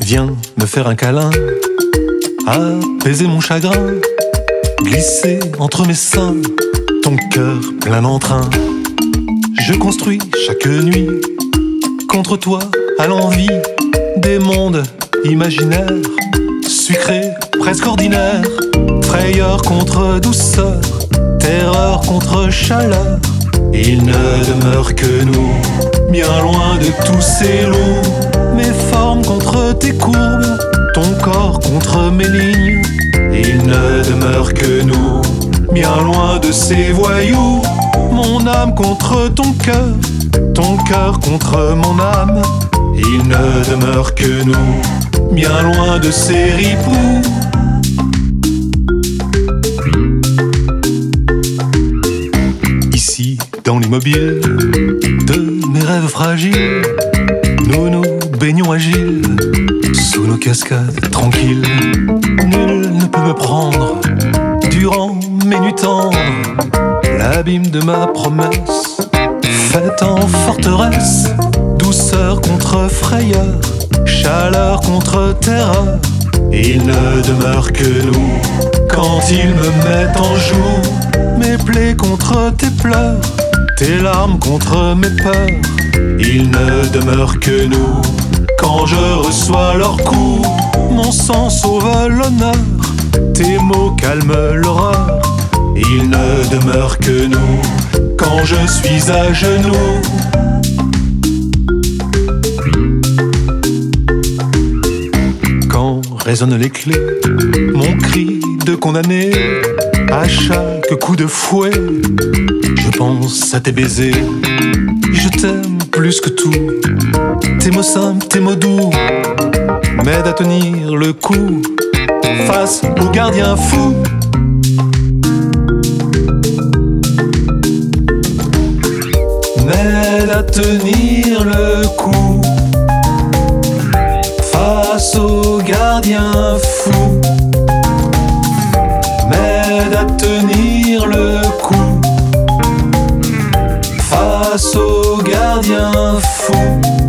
Viens me faire un câlin, apaiser mon chagrin, glisser entre mes seins, ton cœur plein d'entrain. Je construis chaque nuit, contre toi, à l'envie, des mondes imaginaires, sucrés, presque ordinaires, frayeur contre douceur, terreur contre chaleur. Il ne demeure que nous, bien loin de tous ces loups. Mes formes contre tes courbes, ton corps contre mes lignes. Il ne demeure que nous, bien loin de ces voyous. Mon âme contre ton cœur contre mon âme. Il ne demeure que nous, bien loin de ces ripoux. Ici, dans l'immobile de mes rêves fragiles, nous nous baignons agiles, sous nos cascades tranquilles. Nul ne peut me prendre, durant mes nuits tendres, l'abîme de ma promesse, faite en forteresse. Douceur contre frayeur, chaleur contre terreur. Il ne demeure que nous, quand ils me mettent en joue. Mes plaies contre tes pleurs, tes larmes contre mes peurs. Il ne demeure que nous, quand je reçois leurs coups. Mon sang sauve l'honneur, tes mots calment l'horreur. Il ne demeure que nous, quand je suis à genoux. Quand résonnent les clés, mon cri de condamné, à chaque coup de fouet, je pense à tes baisers. Je t'aime plus que tout, tes mots simples, tes mots doux m'aident à tenir le coup face aux gardiens fous. M'aident à tenir le coup face aux gardiens fous. M'aide à tenir le coup face aux gardiens fous.